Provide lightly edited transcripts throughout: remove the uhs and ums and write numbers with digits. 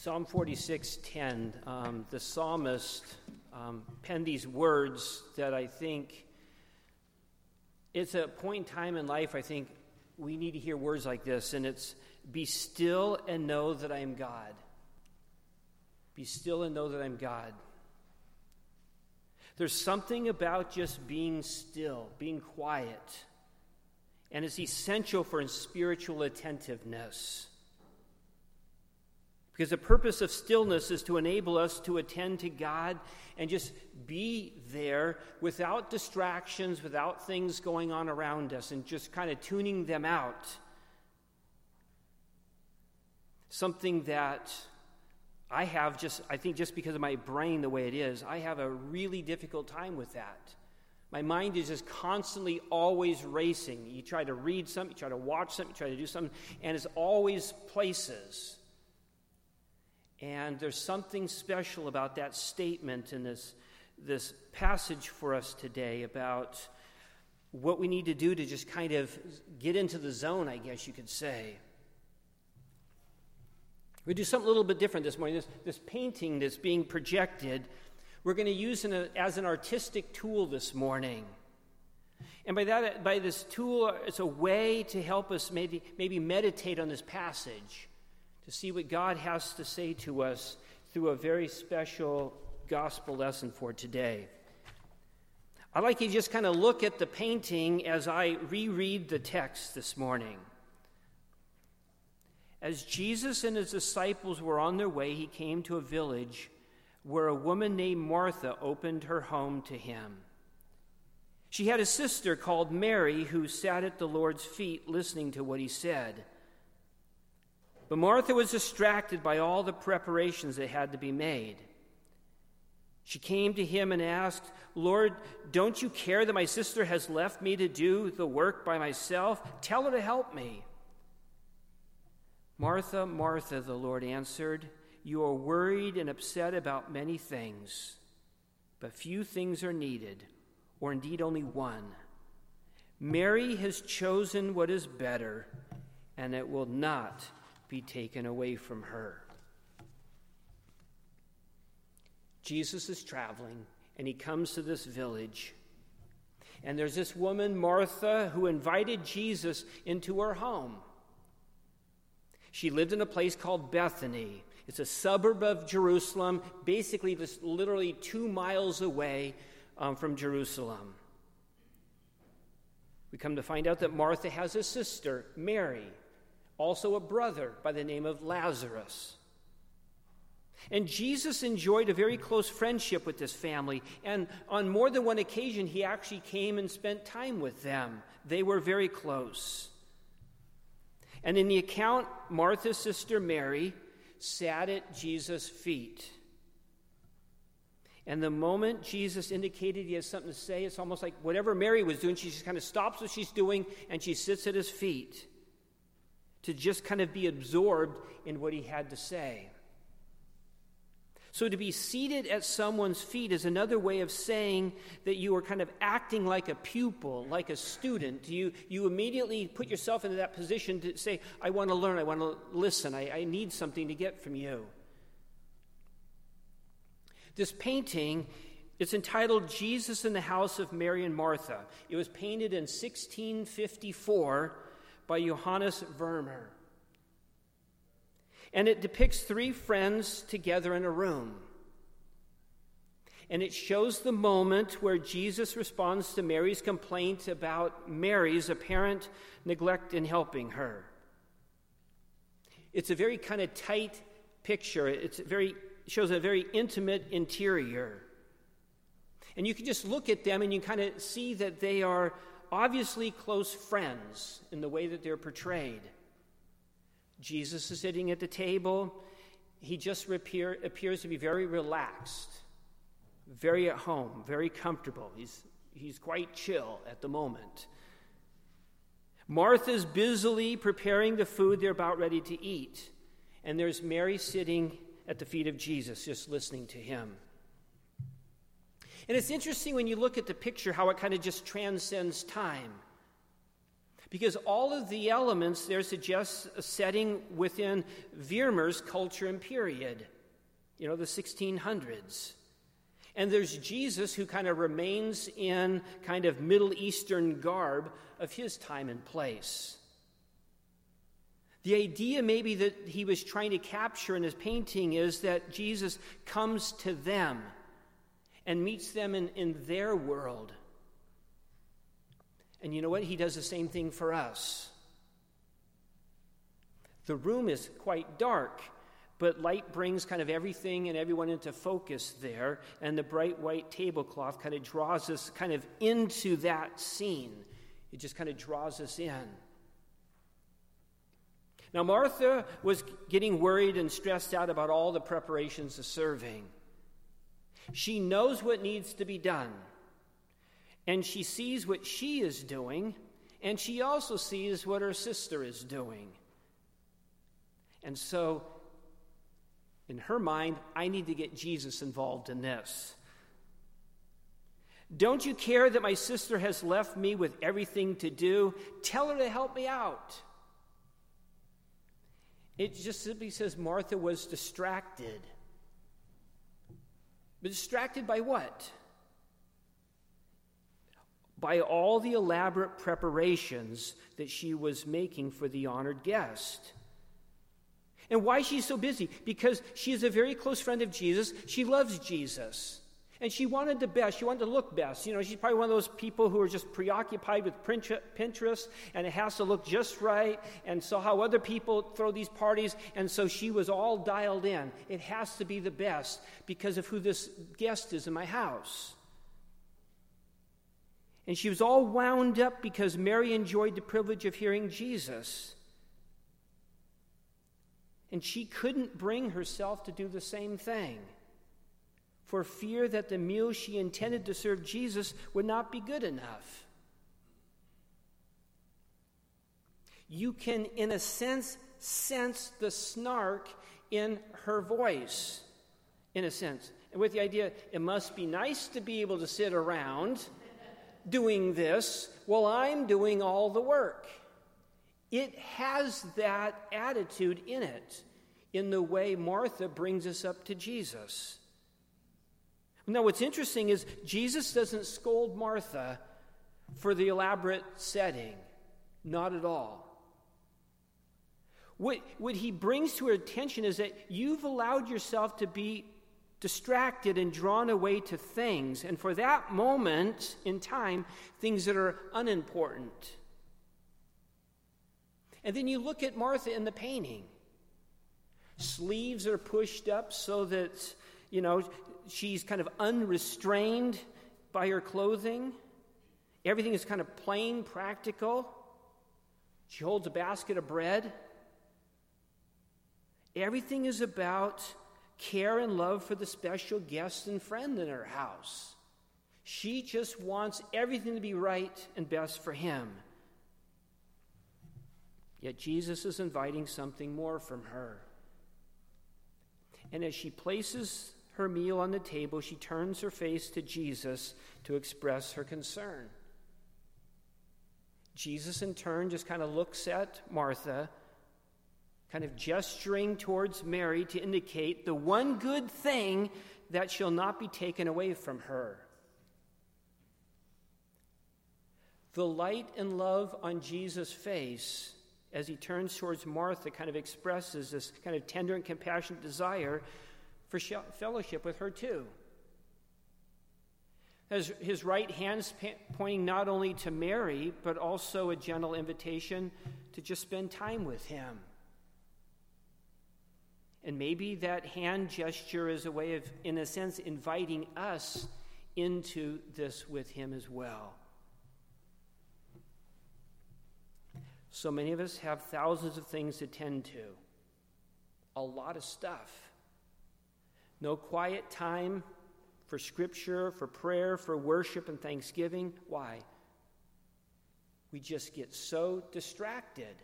Psalm 46:10, the psalmist penned these words that I think it's a point in time in life I think we need to hear words like this, and it's, be still and know that I am God. Be still and know that I'm God. There's something about just being still, being quiet, and it's essential for spiritual attentiveness. Because the purpose of stillness is to enable us to attend to God and just be there without distractions, without things going on around us, and just kind of tuning them out. Something that I think just because of my brain the way it is, I have a really difficult time with that. My mind is just constantly always racing. You try to read something, you try to watch something, you try to do something, and it's always places. And there's something special about that statement in this passage for us today about what we need to do to just kind of get into the zone, I guess you could say. We do something a little bit different this morning. This painting that's being projected, we're going to use as an artistic tool this morning. And by this tool, it's a way to help us maybe meditate on this passage, to see what God has to say to us through a very special gospel lesson for today. I'd like you to just kind of look at the painting as I reread the text this morning. As Jesus and his disciples were on their way, he came to a village where a woman named Martha opened her home to him. She had a sister called Mary who sat at the Lord's feet listening to what he said. But Martha was distracted by all the preparations that had to be made. She came to him and asked, "Lord, don't you care that my sister has left me to do the work by myself? Tell her to help me." "Martha, Martha," the Lord answered, "you are worried and upset about many things, but few things are needed, or indeed only one. Mary has chosen what is better, and it will not be taken away from her." Jesus is traveling, and he comes to this village. And there's this woman, Martha, who invited Jesus into her home. She lived in a place called Bethany. It's a suburb of Jerusalem, basically just literally 2 miles away from Jerusalem. We come to find out that Martha has a sister, Mary, also a brother by the name of Lazarus. And Jesus enjoyed a very close friendship with this family, and on more than one occasion, he actually came and spent time with them. They were very close. And in the account, Martha's sister Mary sat at Jesus' feet. And the moment Jesus indicated he has something to say, it's almost like whatever Mary was doing, she just kind of stops what she's doing and she sits at his feet to just kind of be absorbed in what he had to say. So to be seated at someone's feet is another way of saying that you are kind of acting like a pupil, like a student. You immediately put yourself into that position to say, I want to learn, I want to listen, I need something to get from you. This painting, it's entitled Jesus in the House of Mary and Martha. It was painted in 1654 by Johannes Vermeer. And it depicts 3 friends together in a room. And it shows the moment where Jesus responds to Mary's complaint about Mary's apparent neglect in helping her. It's a very kind of tight picture. It shows a very intimate interior. And you can just look at them and you kind of see that they are obviously close friends in the way that they're portrayed. Jesus is sitting at the table. He just appears to be very relaxed, very at home, very comfortable. He's quite chill at the moment. Martha's busily preparing the food they're about ready to eat. And there's Mary sitting at the feet of Jesus, just listening to him. And it's interesting when you look at the picture how it kind of just transcends time. Because all of the elements there suggest a setting within Vermeer's culture and period, the 1600s. And there's Jesus, who kind of remains in kind of Middle Eastern garb of his time and place. The idea maybe that he was trying to capture in his painting is that Jesus comes to them and meets them in their world. And you know what? He does the same thing for us. The room is quite dark, but light brings kind of everything and everyone into focus there, and the bright white tablecloth kind of draws us kind of into that scene. It just kind of draws us in. Now, Martha was getting worried and stressed out about all the preparations of serving. She knows what needs to be done, and she sees what she is doing, and she also sees what her sister is doing. And so, in her mind, I need to get Jesus involved in this. Don't you care that my sister has left me with everything to do? Tell her to help me out. It just simply says Martha was distracted. But distracted by what? By all the elaborate preparations that she was making for the honored guest. And why she's so busy? Because she is a very close friend of Jesus. She loves Jesus. And she wanted the best. She wanted to look best. She's probably one of those people who are just preoccupied with Pinterest, and it has to look just right, and saw how other people throw these parties, and so she was all dialed in. It has to be the best because of who this guest is in my house. And she was all wound up because Mary enjoyed the privilege of hearing Jesus. And she couldn't bring herself to do the same thing, for fear that the meal she intended to serve Jesus would not be good enough. You can, in a sense the snark in her voice, in a sense. And with the idea, it must be nice to be able to sit around doing this while I'm doing all the work. It has that attitude in it, in the way Martha brings us up to Jesus. Now, what's interesting is Jesus doesn't scold Martha for the elaborate setting. Not at all. What he brings to her attention is that you've allowed yourself to be distracted and drawn away to things, and for that moment in time, things that are unimportant. And then you look at Martha in the painting. Sleeves are pushed up so that, she's kind of unrestrained by her clothing. Everything is kind of plain, practical. She holds a basket of bread. Everything is about care and love for the special guest and friend in her house. She just wants everything to be right and best for him. Yet Jesus is inviting something more from her. And as she places her meal on the table, she turns her face to Jesus to express her concern. Jesus, in turn, just kind of looks at Martha, kind of gesturing towards Mary to indicate the one good thing that shall not be taken away from her. The light and love on Jesus' face as he turns towards Martha kind of expresses this kind of tender and compassionate desire for fellowship with her too. As his right hand's pointing not only to Mary, but also a gentle invitation to just spend time with him. And maybe that hand gesture is a way of, in a sense, inviting us into this with him as well. So many of us have thousands of things to tend to. A lot of stuff. No quiet time for scripture, for prayer, for worship and thanksgiving. Why? We just get so distracted.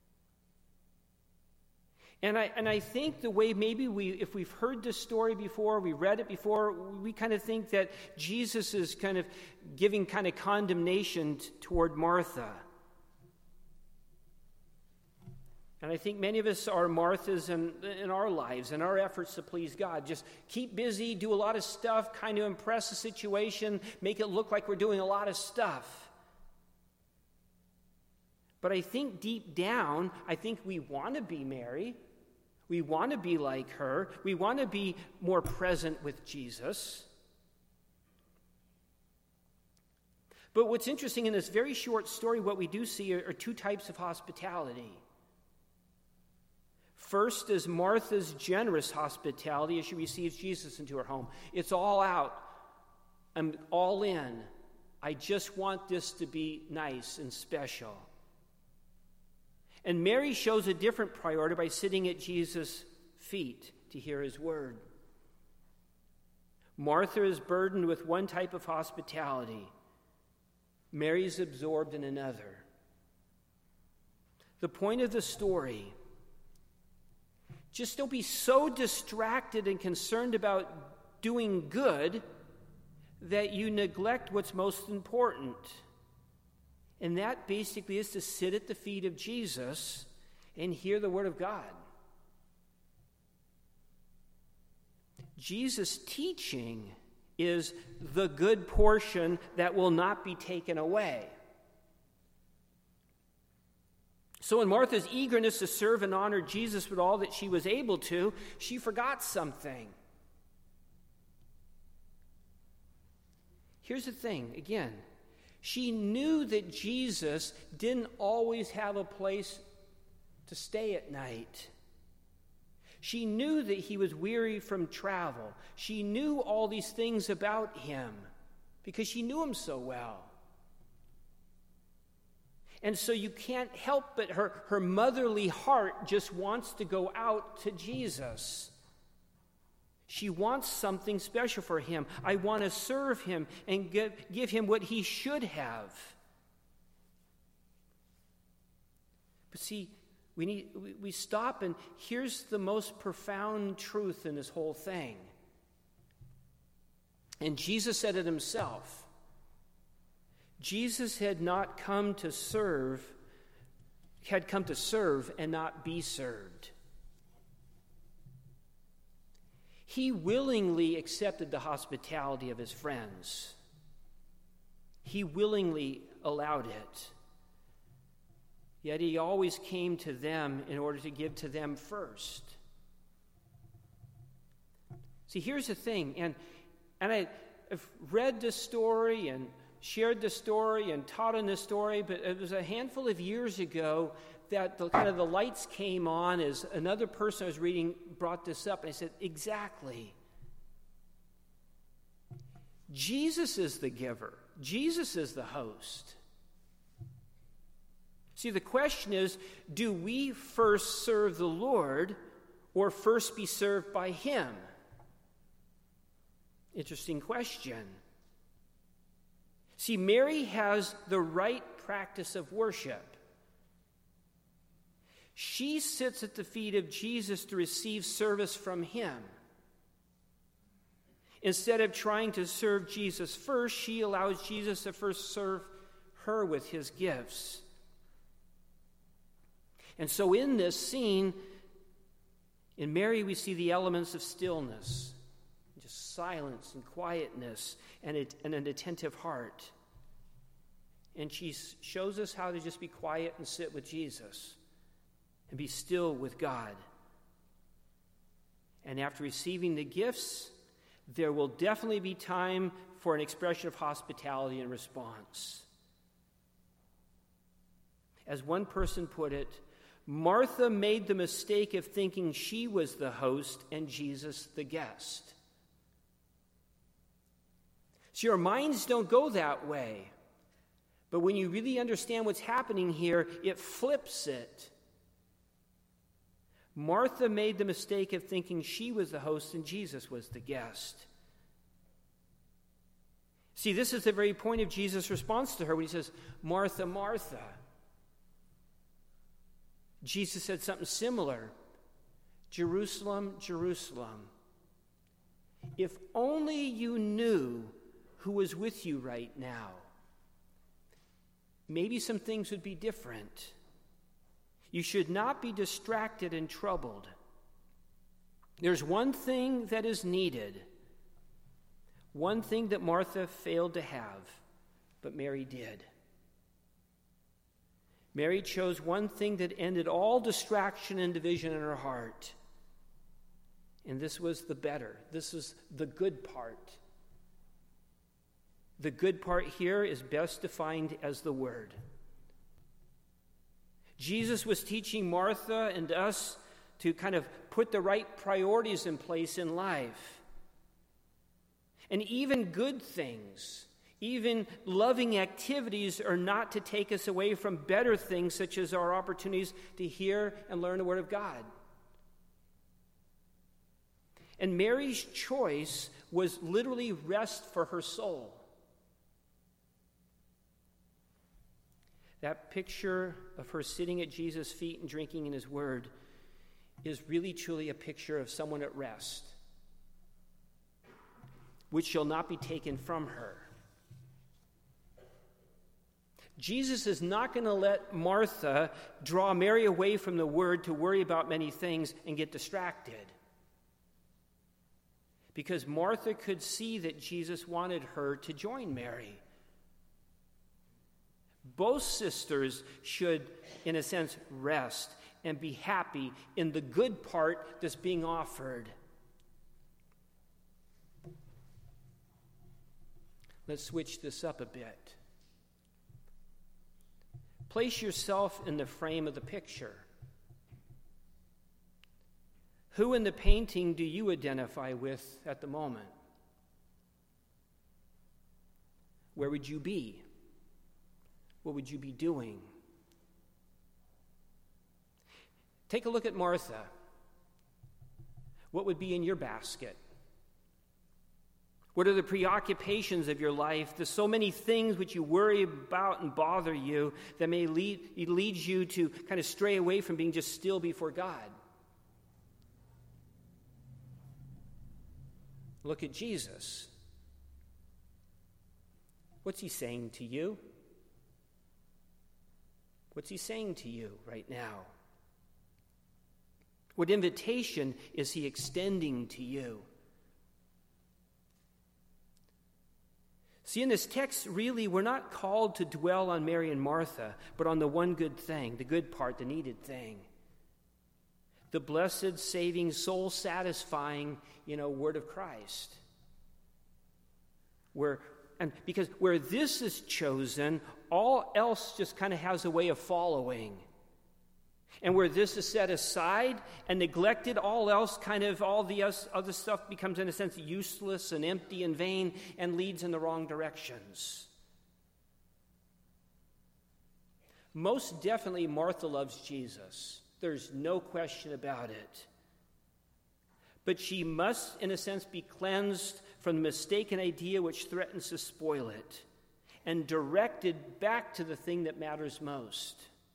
And I think the way maybe if we've heard this story before, we read it before, we kind of think that Jesus is kind of giving kind of condemnation toward Martha. And I think many of us are Marthas in our lives, in our efforts to please God. Just keep busy, do a lot of stuff, kind of impress the situation, make it look like we're doing a lot of stuff. But I think deep down, I think we want to be Mary. We want to be like her. We want to be more present with Jesus. But what's interesting in this very short story, what we do see are two types of hospitality. First is Martha's generous hospitality as she receives Jesus into her home. It's all out. I'm all in. I just want this to be nice and special. And Mary shows a different priority by sitting at Jesus' feet to hear his word. Martha is burdened with one type of hospitality. Mary is absorbed in another. The point of the story, just don't be so distracted and concerned about doing good that you neglect what's most important. And that basically is to sit at the feet of Jesus and hear the word of God. Jesus' teaching is the good portion that will not be taken away. So in Martha's eagerness to serve and honor Jesus with all that she was able to, she forgot something. Here's the thing, again. She knew that Jesus didn't always have a place to stay at night. She knew that he was weary from travel. She knew all these things about him because she knew him so well. And so you can't help but her motherly heart just wants to go out to Jesus. She wants something special for him. I want to serve him and give him what he should have. But see, we stop, and here's the most profound truth in this whole thing. And Jesus said it himself. Jesus had come to serve and not be served. He willingly accepted the hospitality of his friends. He willingly allowed it. Yet he always came to them in order to give to them first. See, here's the thing, and I've read this story and shared this story and taught on this story, but it was a handful of years ago that the lights came on as another person I was reading brought this up, and I said, exactly. Jesus is the giver. Jesus is the host. See, the question is, do we first serve the Lord or first be served by him? Interesting question. See, Mary has the right practice of worship. She sits at the feet of Jesus to receive service from him. Instead of trying to serve Jesus first, she allows Jesus to first serve her with his gifts. And so in this scene, in Mary, we see the elements of stillness, just silence and quietness and an attentive heart. And she shows us how to just be quiet and sit with Jesus and be still with God. And after receiving the gifts, there will definitely be time for an expression of hospitality and response. As one person put it, Martha made the mistake of thinking she was the host and Jesus the guest. See, our minds don't go that way. But when you really understand what's happening here, it flips it. Martha made the mistake of thinking she was the host and Jesus was the guest. See, this is the very point of Jesus' response to her when he says, Martha, Martha. Jesus said something similar. Jerusalem, Jerusalem. If only you knew who was with you right now, maybe some things would be different. You should not be distracted and troubled. There's one thing that is needed, one thing that Martha failed to have, but Mary did. Mary chose one thing that ended all distraction and division in her heart. And this was the better. This is the good part. The good part here is best defined as the Word. Jesus was teaching Martha and us to kind of put the right priorities in place in life. And even good things, even loving activities are not to take us away from better things, such as our opportunities to hear and learn the Word of God. And Mary's choice was literally rest for her soul. That picture of her sitting at Jesus' feet and drinking in his word is really truly a picture of someone at rest, which shall not be taken from her. Jesus is not going to let Martha draw Mary away from the word to worry about many things and get distracted. Because Martha could see that Jesus wanted her to join Mary. Both sisters should, in a sense, rest and be happy in the good part that's being offered. Let's switch this up a bit. Place yourself in the frame of the picture. Who in the painting do you identify with at the moment? Where would you be? What would you be doing? Take a look at Martha. What would be in your basket? What are the preoccupations of your life? There's so many things which you worry about and bother you that may lead you to kind of stray away from being just still before God. Look at Jesus. What's he saying to you? What's he saying to you right now? What invitation is he extending to you? See, in this text, really, we're not called to dwell on Mary and Martha, but on the one good thing, the good part, the needed thing. The blessed, saving, soul-satisfying, word of Christ. Because where this is chosen, all else just kind of has a way of following. And where this is set aside and neglected, all the other stuff becomes, in a sense, useless and empty and vain and leads in the wrong directions. Most definitely, Martha loves Jesus. There's no question about it. But she must, in a sense, be cleansed from the mistaken idea which threatens to spoil it and directed back to the thing that matters most.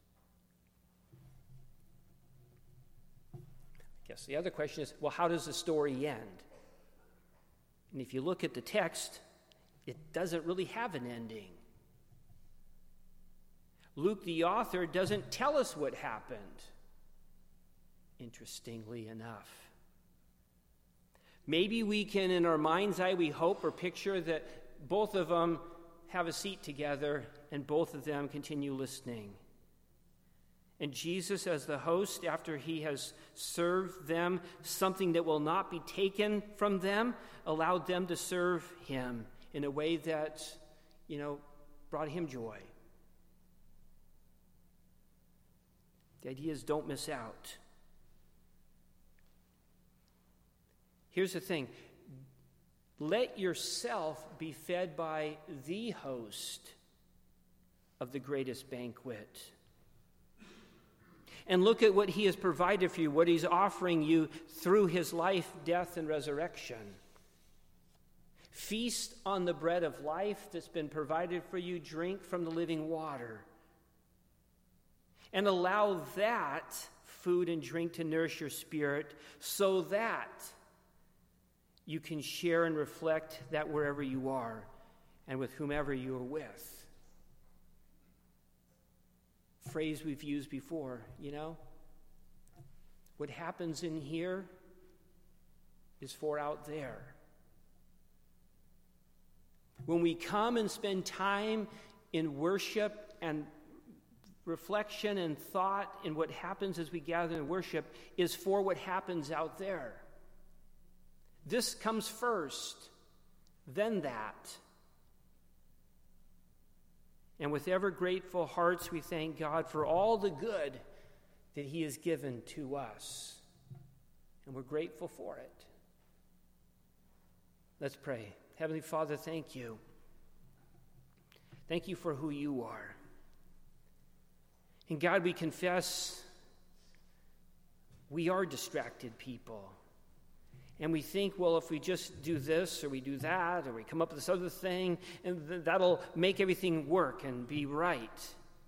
I guess the other question is, well, how does the story end? And if you look at the text, it doesn't really have an ending. Luke, the author, doesn't tell us what happened, interestingly enough. Maybe we can, in our mind's eye, we hope or picture that both of them have a seat together and both of them continue listening. And Jesus, as the host, after he has served them something that will not be taken from them, allowed them to serve him in a way that, brought him joy. The idea is don't miss out. Here's the thing. Let yourself be fed by the host of the greatest banquet. And look at what he has provided for you, what he's offering you through his life, death, and resurrection. Feast on the bread of life that's been provided for you. Drink from the living water. And allow that food and drink to nourish your spirit so that you can share and reflect that wherever you are and with whomever you are with. phrase we've used before, What happens in here is for out there. When we come and spend time in worship and reflection and thought in what happens as we gather in worship is for what happens out there. This comes first, then that. And with ever grateful hearts, we thank God for all the good that He has given to us. And we're grateful for it. Let's pray. Heavenly Father, thank you. Thank you for who you are. And God, we confess we are distracted people. And we think, well, if we just do this or we do that or we come up with this other thing, and that'll make everything work and be right.